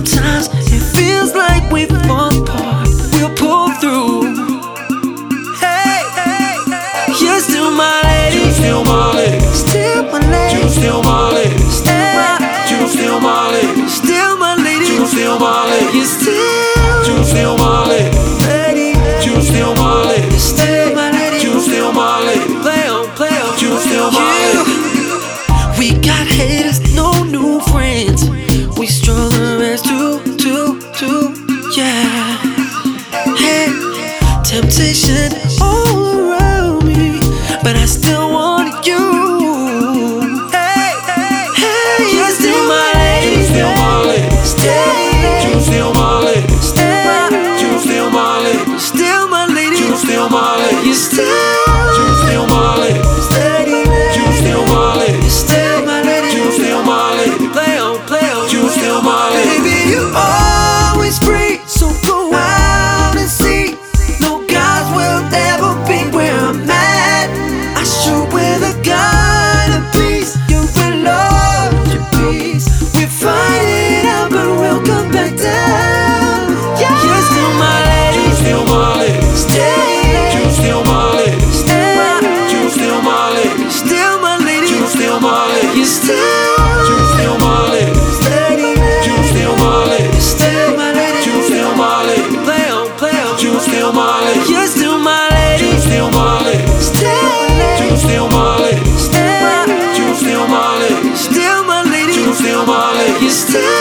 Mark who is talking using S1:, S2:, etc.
S1: sometimes it feels like we fall apart. We'll pull through. Hey, hey, hey. You're still my lady.
S2: You still my lady.
S1: Still my lady.
S2: You still my lady. You still my lady.
S1: Still my lady.
S2: You still my lady.
S1: You're still.
S2: You still my lady. You still my lady.
S1: Still my lady.
S2: You still my lady.
S1: Play on, play on.
S2: You still my lady.
S1: We got haters, no new friends. We stronger as two, yeah. Hey, temptation all around me, but I still want you. Hey, hey, hey, you're still my lady.
S2: You still my lady. You still my lady. You still my lady.
S1: Still my lady.
S2: You still my lady.
S1: You still.
S2: You still my lady. You still my lady.
S1: Still my lady.
S2: You still my lady.
S1: Play on, play on.
S2: You still my lady.
S1: Baby, you always free, so go out and see. No guys will ever be where I'm at. I shoot with a gun and peace. You will love your peace. We fight it out, but we'll come back down. Yeah, you're still my lady.
S2: You still my lady. You still my lady. You still my lady.
S1: Still my lady.
S2: You still my lady.
S1: You still.
S2: You still my lady. You still my lady.
S1: Still my lady.
S2: You still my lady.
S1: Play on, play on.
S2: You still my lady.
S1: You're still my lady.
S2: You still my lady. You still my lady. You still my lady.
S1: Still my lady.
S2: You still my lady.
S1: You still.